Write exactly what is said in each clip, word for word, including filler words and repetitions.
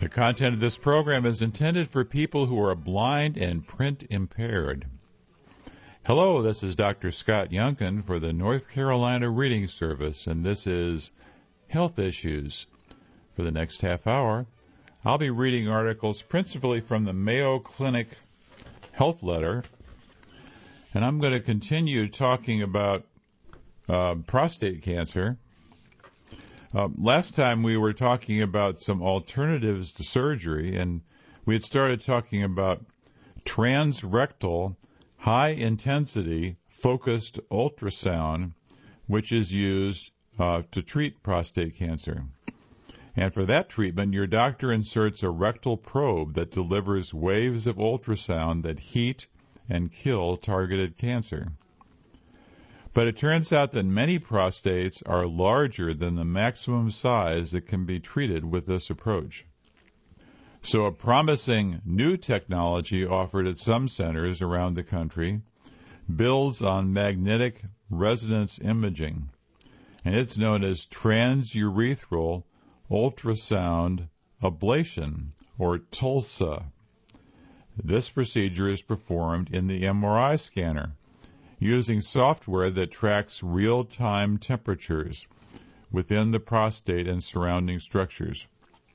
The content of this program is intended for people who are blind and print impaired. Hello, this is Doctor Scott Youngkin for the North Carolina Reading Service, and this is Health Issues. For the next half hour, I'll be reading articles principally from the Mayo Clinic Health Letter, and I'm going to continue talking about uh, prostate cancer. Uh, last time we were talking about some alternatives to surgery, and we had started talking about transrectal high-intensity focused ultrasound, which is used uh, to treat prostate cancer. And for that treatment, your doctor inserts a rectal probe that delivers waves of ultrasound that heat and kill targeted cancer. But it turns out that many prostates are larger than the maximum size that can be treated with this approach. So a promising new technology offered at some centers around the country builds on magnetic resonance imaging, and it's known as transurethral ultrasound ablation, or TULSA. This procedure is performed in the M R I scanner, using software that tracks real-time temperatures within the prostate and surrounding structures.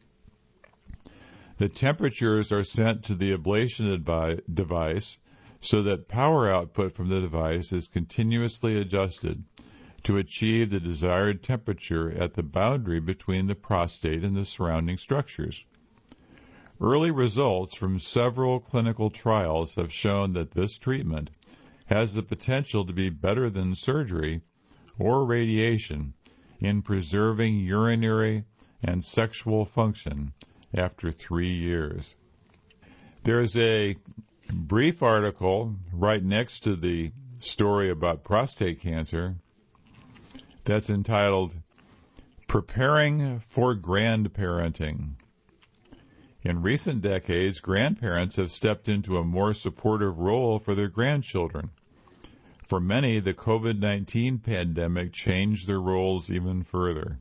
The temperatures are sent to the ablation advi- device so that power output from the device is continuously adjusted to achieve the desired temperature at the boundary between the prostate and the surrounding structures. Early results from several clinical trials have shown that this treatment has the potential to be better than surgery or radiation in preserving urinary and sexual function after three years. There's a brief article right next to the story about prostate cancer that's entitled Preparing for Grandparenting. In recent decades, grandparents have stepped into a more supportive role for their grandchildren. For many, the COVID nineteen pandemic changed their roles even further.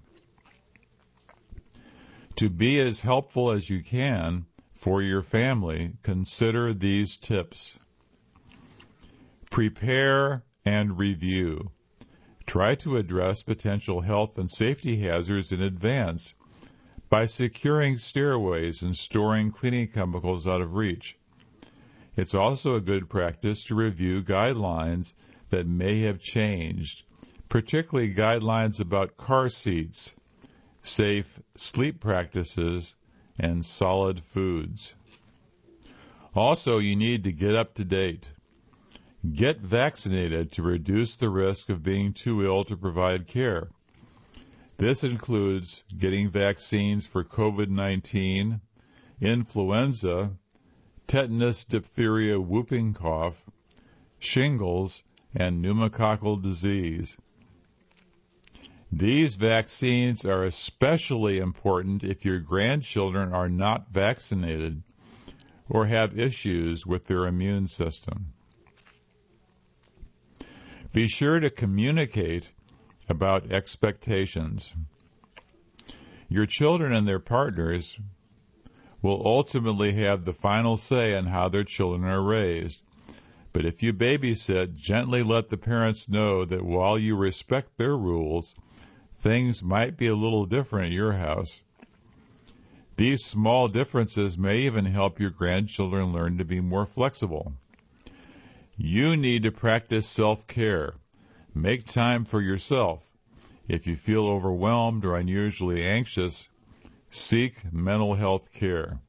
To be as helpful as you can for your family, consider these tips. Prepare and review. Try to address potential health and safety hazards in advance by securing stairways and storing cleaning chemicals out of reach. It's also a good practice to review guidelines that may have changed, particularly guidelines about car seats, safe sleep practices, and solid foods. Also, you need to get up to date. Get vaccinated to reduce the risk of being too ill to provide care. This includes getting vaccines for COVID nineteen, influenza, tetanus, diphtheria, whooping cough, shingles, and pneumococcal disease. These vaccines are especially important if your grandchildren are not vaccinated or have issues with their immune system. Be sure to communicate about expectations. Your children and their partners will ultimately have the final say on how their children are raised. But if you babysit, gently let the parents know that while you respect their rules, things might be a little different at your house. These small differences may even help your grandchildren learn to be more flexible. You need to practice self-care. Make time for yourself. If you feel overwhelmed or unusually anxious, seek mental health care.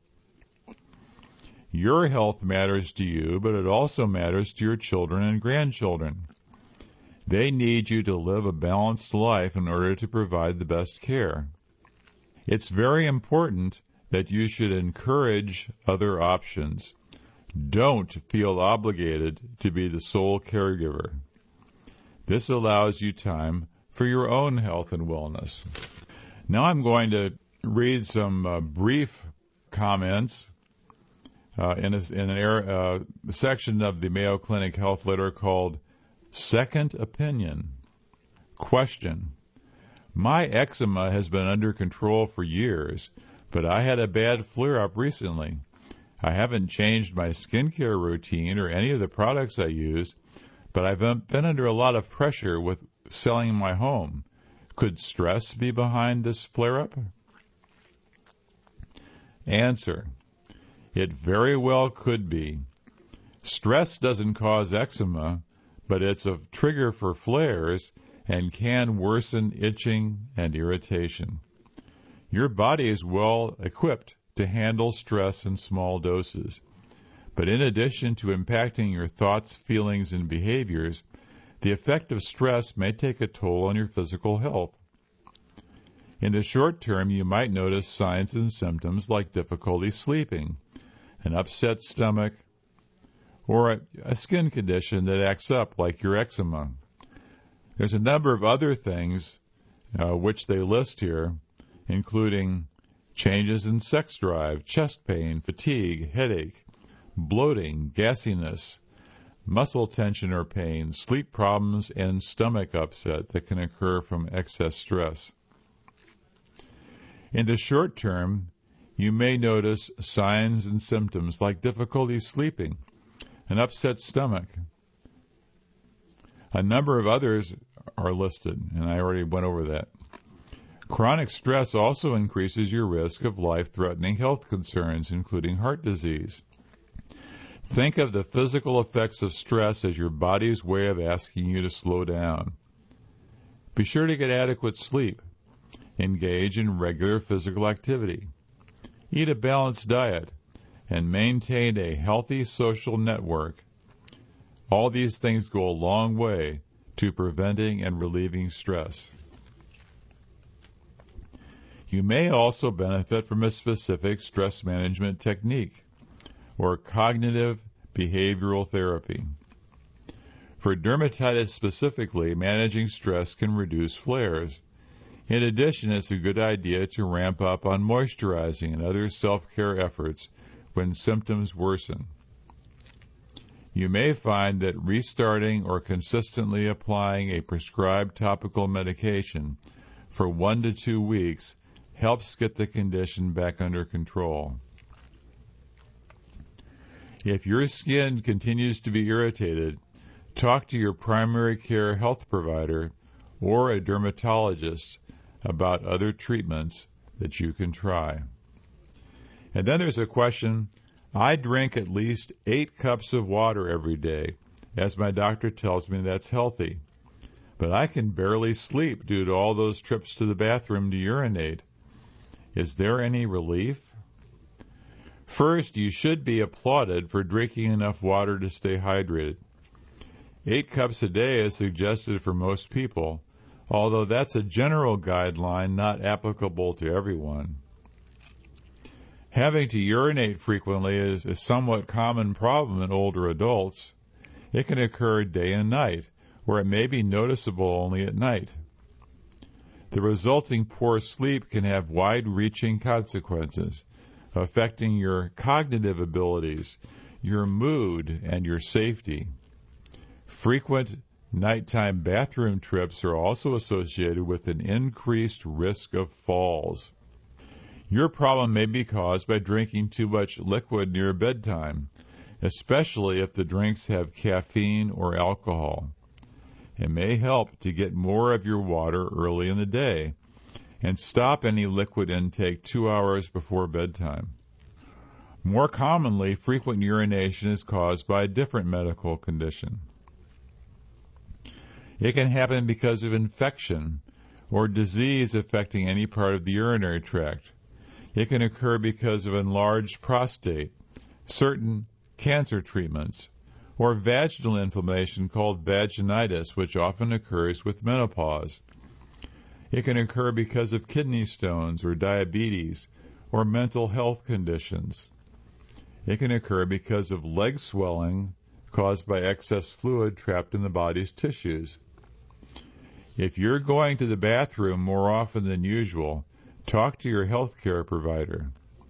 Your health matters to you, but it also matters to your children and grandchildren. They need you to live a balanced life in order to provide the best care. It's very important that you should encourage other options. Don't feel obligated to be the sole caregiver. This allows you time for your own health and wellness. Now I'm going to read some uh, brief comments uh, in, a, in an air, uh, section of the Mayo Clinic Health Letter called Second Opinion. Question: My eczema has been under control for years, but I had a bad flare-up recently. I haven't changed my skincare routine or any of the products I use, but I've been under a lot of pressure with selling my home. Could stress be behind this flare-up? Answer: it very well could be. Stress doesn't cause eczema, but it's a trigger for flares and can worsen itching and irritation. Your body is well equipped to handle stress in small doses. But in addition to impacting your thoughts, feelings, and behaviors, the effect of stress may take a toll on your physical health. In the short term, you might notice signs and symptoms like difficulty sleeping, an upset stomach, or a, a skin condition that acts up like your eczema. There's a number of other things uh, which they list here, including changes in sex drive, chest pain, fatigue, headache, bloating, gassiness, muscle tension or pain, sleep problems, and stomach upset that can occur from excess stress. In the short term, you may notice signs and symptoms like difficulty sleeping, an upset stomach. A number of others are listed, and I already went over that. Chronic stress also increases your risk of life-threatening health concerns, including heart disease. Think of the physical effects of stress as your body's way of asking you to slow down. Be sure to get adequate sleep. Engage in regular physical activity. Eat a balanced diet and maintain a healthy social network. All these things go a long way to preventing and relieving stress. You may also benefit from a specific stress management technique or cognitive behavioral therapy. For dermatitis specifically, managing stress can reduce flares. In addition, it's a good idea to ramp up on moisturizing and other self-care efforts when symptoms worsen. You may find that restarting or consistently applying a prescribed topical medication for one to two weeks helps get the condition back under control. If your skin continues to be irritated, talk to your primary care health provider or a dermatologist about other treatments that you can try. And then there's a question: I drink at least eight cups of water every day, as my doctor tells me that's healthy. But I can barely sleep due to all those trips to the bathroom to urinate. Is there any relief? First, you should be applauded for drinking enough water to stay hydrated. Eight cups a day is suggested for most people, although that's a general guideline not applicable to everyone. Having to urinate frequently is a somewhat common problem in older adults. It can occur day and night, where it may be noticeable only at night. The resulting poor sleep can have wide-reaching consequences, affecting your cognitive abilities, your mood, and your safety. Frequent nighttime bathroom trips are also associated with an increased risk of falls. Your problem may be caused by drinking too much liquid near bedtime, especially if the drinks have caffeine or alcohol. It may help to get more of your water early in the day and stop any liquid intake two hours before bedtime. More commonly, frequent urination is caused by a different medical condition. It can happen because of infection or disease affecting any part of the urinary tract. It can occur because of enlarged prostate, certain cancer treatments, or vaginal inflammation called vaginitis, which often occurs with menopause. It can occur because of kidney stones or diabetes or mental health conditions. It can occur because of leg swelling caused by excess fluid trapped in the body's tissues. If you're going to the bathroom more often than usual, talk to your health care provider.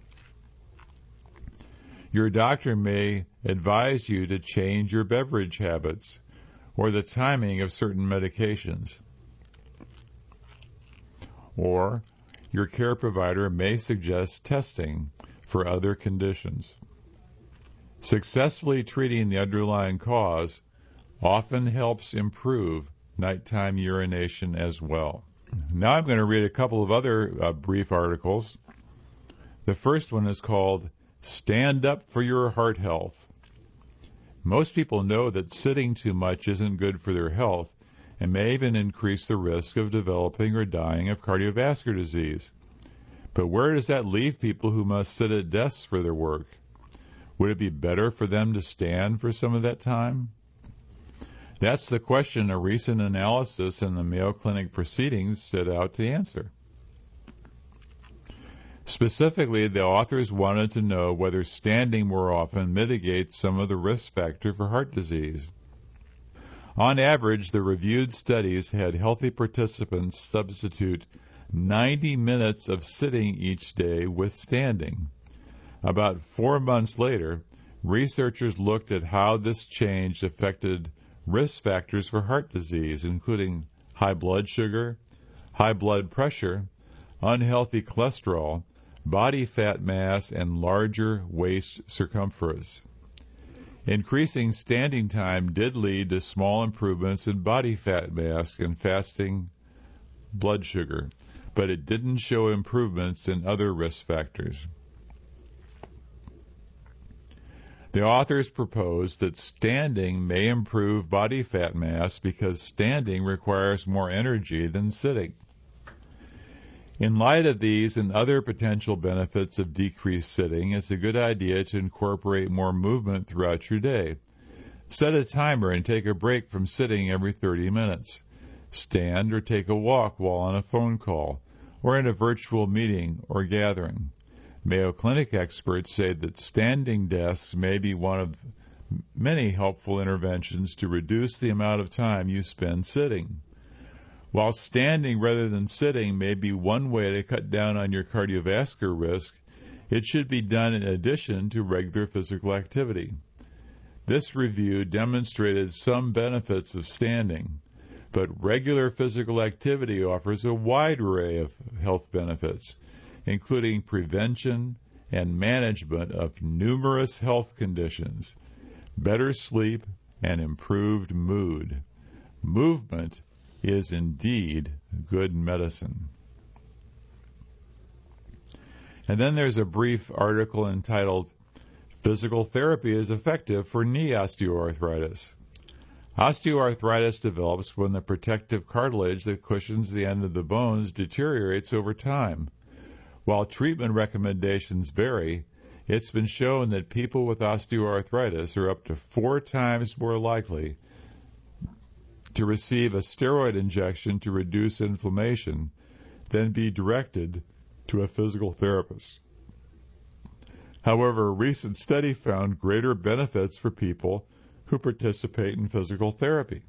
Your doctor may advise you to change your beverage habits or the timing of certain medications. Or your care provider may suggest testing for other conditions. Successfully treating the underlying cause often helps improve nighttime urination as well. Now I'm going to read a couple of other uh, brief articles. The first one is called Stand Up for Your Heart Health. Most people know that sitting too much isn't good for their health and may even increase the risk of developing or dying of cardiovascular disease. But where does that leave people who must sit at desks for their work? Would it be better for them to stand for some of that time? That's the question a recent analysis in the Mayo Clinic proceedings set out to answer. Specifically, the authors wanted to know whether standing more often mitigates some of the risk factor for heart disease. On average, the reviewed studies had healthy participants substitute ninety minutes of sitting each day with standing. About four months later, researchers looked at how this change affected risk factors for heart disease, including high blood sugar, high blood pressure, unhealthy cholesterol, body fat mass, and larger waist circumference. Increasing standing time did lead to small improvements in body fat mass and fasting blood sugar, but it didn't show improvements in other risk factors. The authors proposed that standing may improve body fat mass because standing requires more energy than sitting. In light of these and other potential benefits of decreased sitting, it's a good idea to incorporate more movement throughout your day. Set a timer and take a break from sitting every thirty minutes. Stand or take a walk while on a phone call or in a virtual meeting or gathering. Mayo Clinic experts say that standing desks may be one of many helpful interventions to reduce the amount of time you spend sitting. While standing rather than sitting may be one way to cut down on your cardiovascular risk, it should be done in addition to regular physical activity. This review demonstrated some benefits of standing, but regular physical activity offers a wide array of health benefits, including prevention and management of numerous health conditions, better sleep, and improved mood. Movement is indeed good medicine. And then there's a brief article entitled, Physical Therapy is Effective for Knee Osteoarthritis. Osteoarthritis develops when the protective cartilage that cushions the end of the bones deteriorates over time. While treatment recommendations vary, it's been shown that people with osteoarthritis are up to four times more likely to receive a steroid injection to reduce inflammation than be directed to a physical therapist. However, a recent study found greater benefits for people who participate in physical therapy.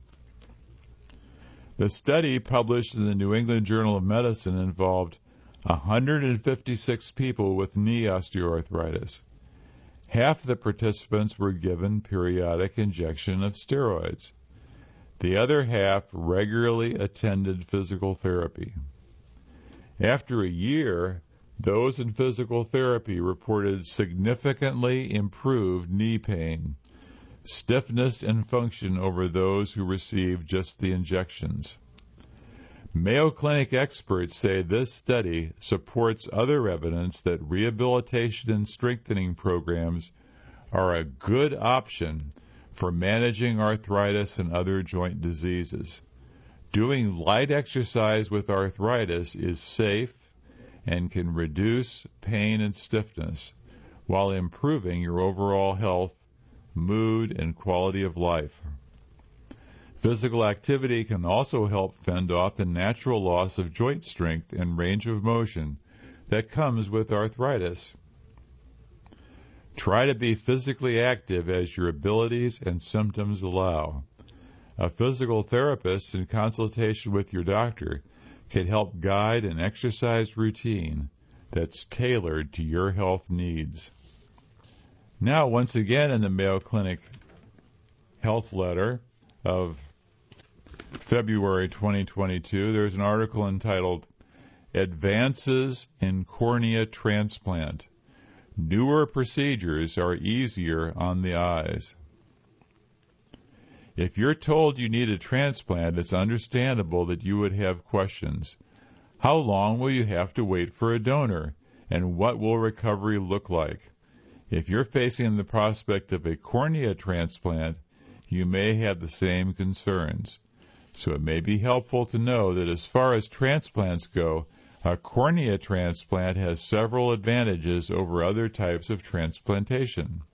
The study, published in the New England Journal of Medicine, involved one hundred fifty-six people with knee osteoarthritis. Half the participants were given periodic injection of steroids. The other half regularly attended physical therapy. After a year, those in physical therapy reported significantly improved knee pain, stiffness, and function over those who received just the injections. Mayo Clinic experts say this study supports other evidence that rehabilitation and strengthening programs are a good option for managing arthritis and other joint diseases. Doing light exercise with arthritis is safe and can reduce pain and stiffness while improving your overall health, mood, and quality of life. Physical activity can also help fend off the natural loss of joint strength and range of motion that comes with arthritis. Try to be physically active as your abilities and symptoms allow. A physical therapist, in consultation with your doctor, can help guide an exercise routine that's tailored to your health needs. Now, once again, in the Mayo Clinic Health Letter of February twenty twenty-two, there's an article entitled, Advances in cornea transplant. Newer procedures are easier on the eyes. If you're told you need a transplant, it's understandable that you would have questions. How long will you have to wait for a donor? And what will recovery look like? If you're facing the prospect of a cornea transplant, you may have the same concerns. So it may be helpful to know that as far as transplants go, a cornea transplant has several advantages over other types of transplantation.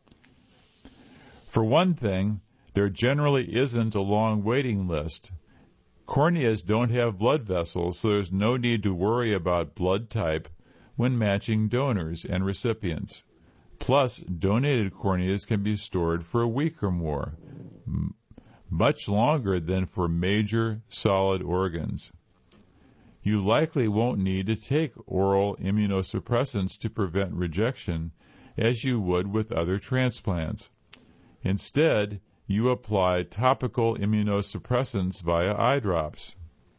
For one thing, there generally isn't a long waiting list. Corneas don't have blood vessels, so there's no need to worry about blood type when matching donors and recipients. Plus, donated corneas can be stored for a week or more, m- much longer than for major solid organs. You likely won't need to take oral immunosuppressants to prevent rejection as you would with other transplants. Instead, you apply topical immunosuppressants via eye drops.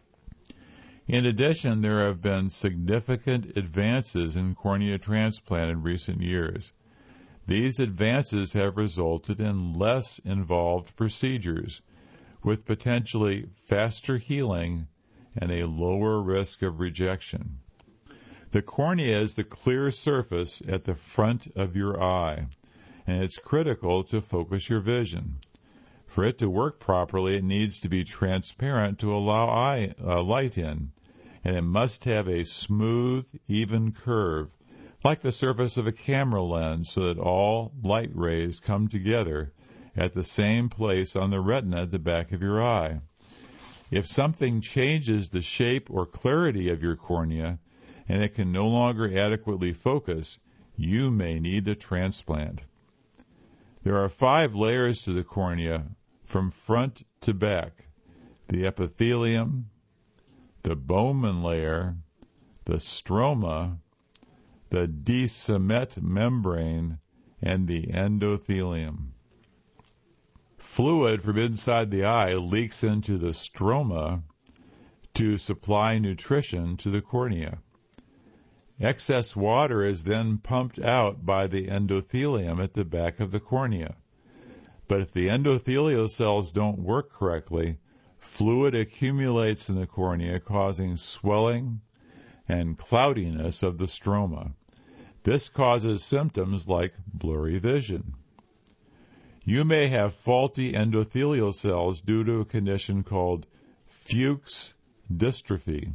In addition, there have been significant advances in cornea transplant in recent years. These advances have resulted in less involved procedures, with potentially faster healing and a lower risk of rejection. The cornea is the clear surface at the front of your eye, and it's critical to focus your vision. For it to work properly, it needs to be transparent to allow eye, uh, light in, and it must have a smooth, even curve, like the surface of a camera lens, so that all light rays come together at the same place on the retina at the back of your eye. If something changes the shape or clarity of your cornea, and it can no longer adequately focus, you may need a transplant. There are five layers to the cornea from front to back: the epithelium, the Bowman layer, the stroma, the Descemet membrane, and the endothelium. Fluid from inside the eye leaks into the stroma to supply nutrition to the cornea. Excess water is then pumped out by the endothelium at the back of the cornea. But if the endothelial cells don't work correctly, fluid accumulates in the cornea, causing swelling and cloudiness of the stroma. This causes symptoms like blurry vision. You may have faulty endothelial cells due to a condition called Fuchs' dystrophy.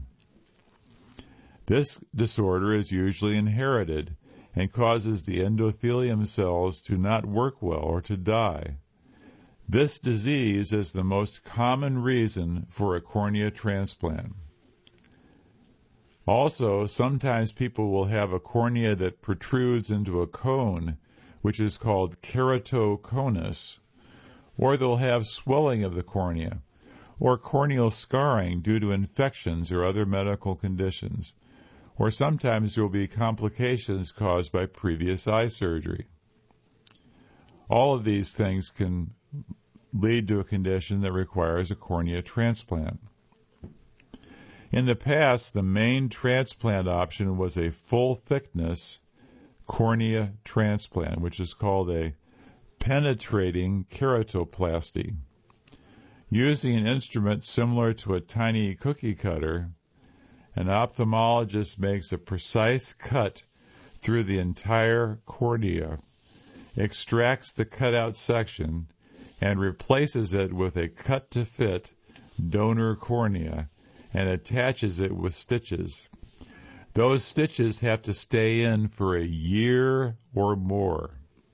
This disorder is usually inherited and causes the endothelium cells to not work well or to die. This disease is the most common reason for a cornea transplant. Also, sometimes people will have a cornea that protrudes into a cone, which is called keratoconus, or they'll have swelling of the cornea, or corneal scarring due to infections or other medical conditions, or sometimes there will be complications caused by previous eye surgery. All of these things can lead to a condition that requires a cornea transplant. In the past, the main transplant option was a full-thickness cornea transplant, which is called a penetrating keratoplasty. Using an instrument similar to a tiny cookie cutter, an ophthalmologist makes a precise cut through the entire cornea, extracts the cutout section, and replaces it with a cut-to-fit donor cornea and attaches it with stitches. Those stitches have to stay in for a year or more.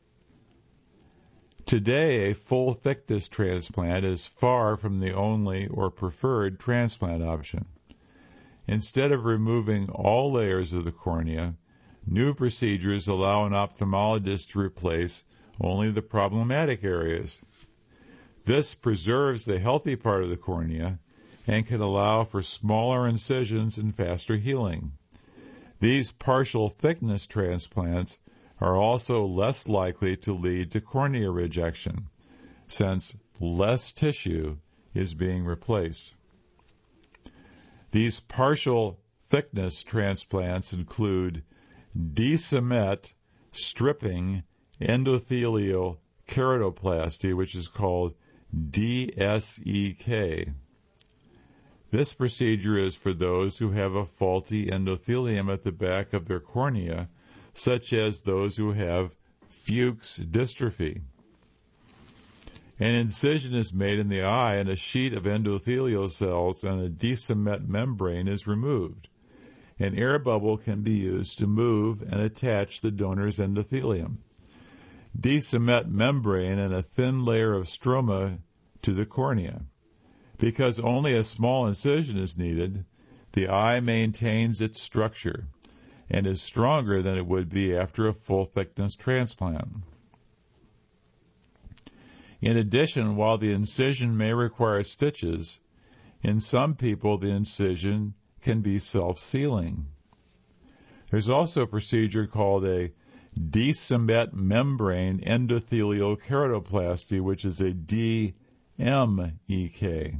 Today, a full-thickness transplant is far from the only or preferred transplant option. Instead of removing all layers of the cornea, new procedures allow an ophthalmologist to replace only the problematic areas. This preserves the healthy part of the cornea and can allow for smaller incisions and faster healing. These partial thickness transplants are also less likely to lead to cornea rejection, since less tissue is being replaced. These partial thickness transplants include DeSemet stripping endothelial keratoplasty, which is called D S E K. This procedure is for those who have a faulty endothelium at the back of their cornea, such as those who have Fuchs dystrophy. An incision is made in the eye and a sheet of endothelial cells and a DeSemet membrane is removed. An air bubble can be used to move and attach the donor's endothelium. DeSemet membrane and a thin layer of stroma to the cornea. Because only a small incision is needed, the eye maintains its structure and is stronger than it would be after a full-thickness transplant. In addition, while the incision may require stitches, in some people the incision can be self-sealing. There's also a procedure called a DeSemet membrane endothelial keratoplasty, which is a D M E K.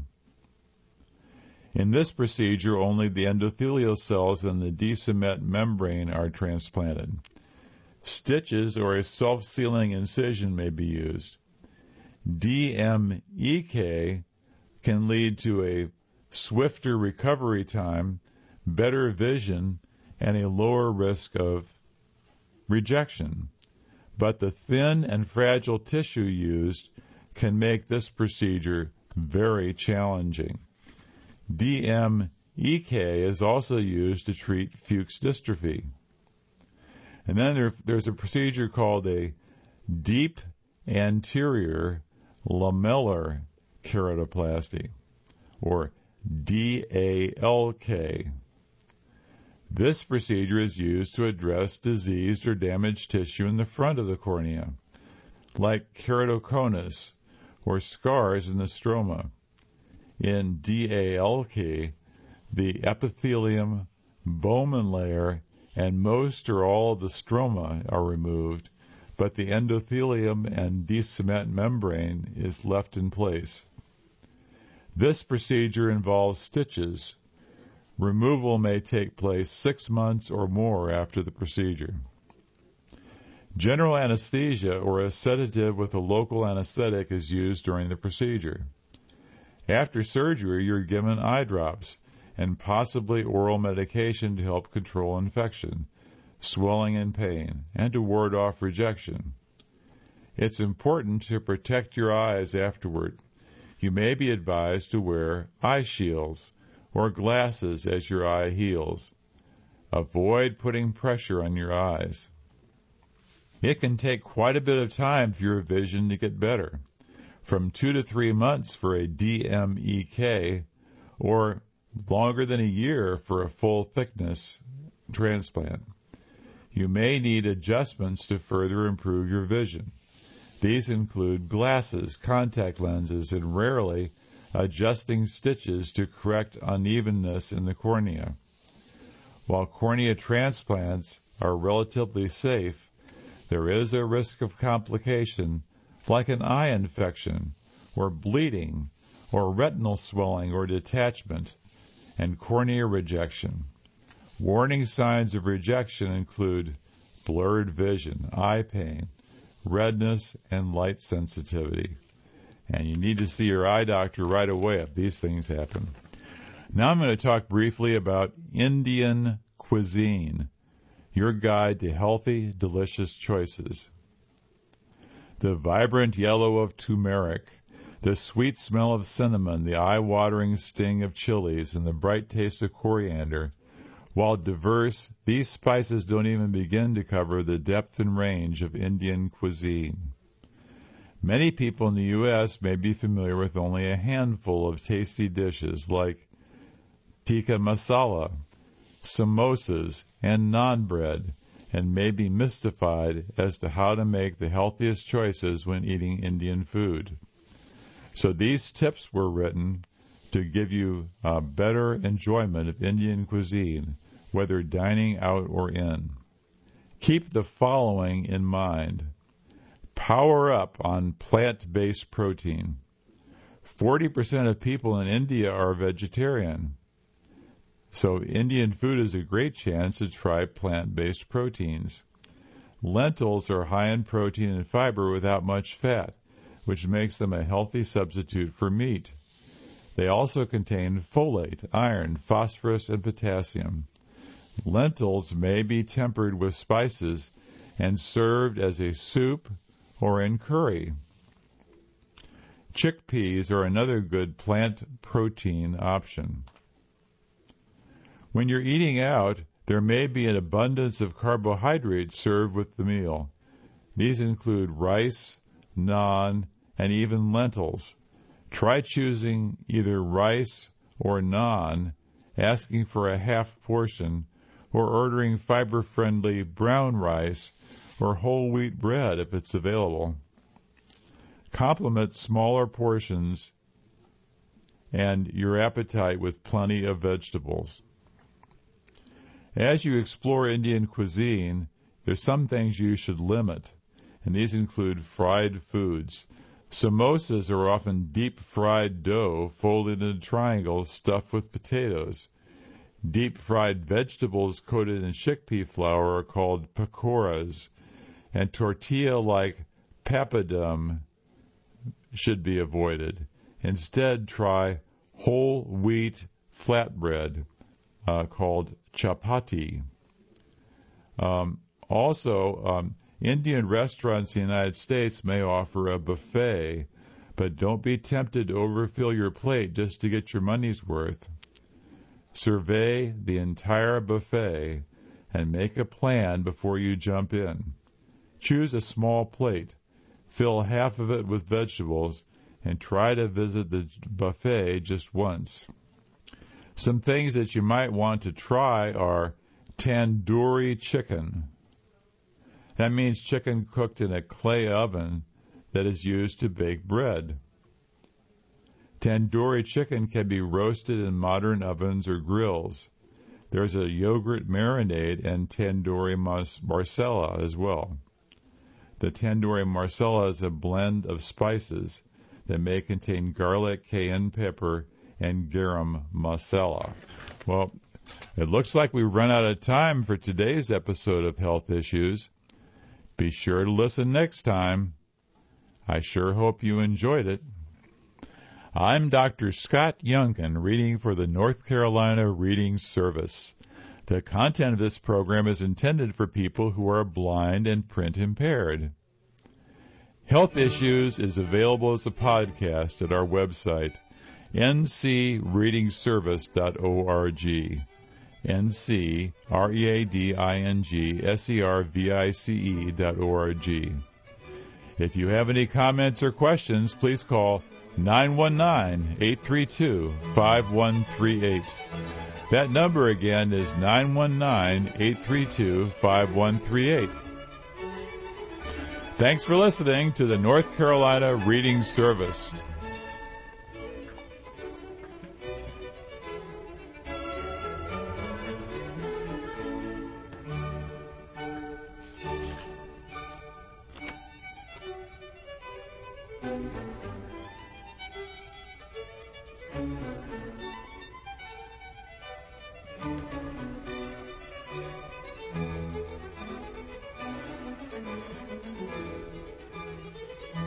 In this procedure, only the endothelial cells and the DeSemet membrane are transplanted. Stitches or a self-sealing incision may be used. D M E K can lead to a swifter recovery time, better vision, and a lower risk of rejection. But the thin and fragile tissue used can make this procedure very challenging. D M E K is also used to treat Fuchs dystrophy. And then there, there's a procedure called a deep anterior lamellar keratoplasty, or D A L K. This procedure is used to address diseased or damaged tissue in the front of the cornea, like keratoconus or scars in the stroma. In D A L K, the epithelium, Bowman layer, and most or all of the stroma are removed, but the endothelium and DeSemet membrane is left in place. This procedure involves stitches. Removal may take place six months or more after the procedure. General anesthesia or a sedative with a local anesthetic is used during the procedure. After surgery, you're given eye drops and possibly oral medication to help control infection, swelling, and pain, and to ward off rejection. It's important to protect your eyes afterward. You may be advised to wear eye shields or glasses as your eye heals. Avoid putting pressure on your eyes. It can take quite a bit of time for your vision to get better, from two to three months for a D M E K, or longer than a year for a full thickness transplant. You may need adjustments to further improve your vision. These include glasses, contact lenses, and rarely adjusting stitches to correct unevenness in the cornea. While cornea transplants are relatively safe, there is a risk of complication like an eye infection or bleeding or retinal swelling or detachment and cornea rejection. Warning signs of rejection include blurred vision, eye pain, redness, and light sensitivity. And you need to see your eye doctor right away if these things happen. Now I'm going to talk briefly about Indian cuisine, your guide to healthy, delicious choices. The vibrant yellow of turmeric, the sweet smell of cinnamon, the eye-watering sting of chilies, and the bright taste of coriander. While diverse, these spices don't even begin to cover the depth and range of Indian cuisine. Many people in the U S may be familiar with only a handful of tasty dishes like tikka masala, samosas, and naan bread, and may be mystified as to how to make the healthiest choices when eating Indian food. So these tips were written to give you a better enjoyment of Indian cuisine, whether dining out or in. Keep the following in mind. Power up on plant-based protein. forty percent of people in India are vegetarian. So Indian food is a great chance to try plant-based proteins. Lentils are high in protein and fiber without much fat, which makes them a healthy substitute for meat. They also contain folate, iron, phosphorus, and potassium. Lentils may be tempered with spices and served as a soup or in curry. Chickpeas are another good plant protein option. When you're eating out, there may be an abundance of carbohydrates served with the meal. These include rice, naan, and even lentils. Try choosing either rice or naan, asking for a half portion, or ordering fiber-friendly brown rice or whole wheat bread if it's available. Complement smaller portions and your appetite with plenty of vegetables. As you explore Indian cuisine, there's some things you should limit, and these include fried foods. Samosas are often deep-fried dough folded into triangles stuffed with potatoes. Deep-fried vegetables coated in chickpea flour are called pakoras, and tortilla-like papadum should be avoided. Instead, try whole wheat flatbread uh, called chapati. Um, also, um, Indian restaurants in the United States may offer a buffet, but don't be tempted to overfill your plate just to get your money's worth. Survey the entire buffet and make a plan before you jump in. Choose a small plate, fill half of it with vegetables, and try to visit the buffet just once. Some things that you might want to try are tandoori chicken. That means chicken cooked in a clay oven that is used to bake bread. Tandoori chicken can be roasted in modern ovens or grills. There's a yogurt marinade and tandoori marsala as well. The tandoori marsala is a blend of spices that may contain garlic, cayenne pepper, and garam masala. Well, it looks like we've run out of time for today's episode of Health Issues. Be sure to listen next time. I sure hope you enjoyed it. I'm Doctor Scott Youngkin, reading for the North Carolina Reading Service. The content of this program is intended for people who are blind and print impaired. Health Issues is available as a podcast at our website, n c reading service dot org. N C R E A D I N G S E R V I C E dot O R G. If you have any comments or questions, please call nine one nine, eight three two, five one three eight. That number again is nine one nine, eight three two, five one three eight. Thanks for listening to the North Carolina Reading Service.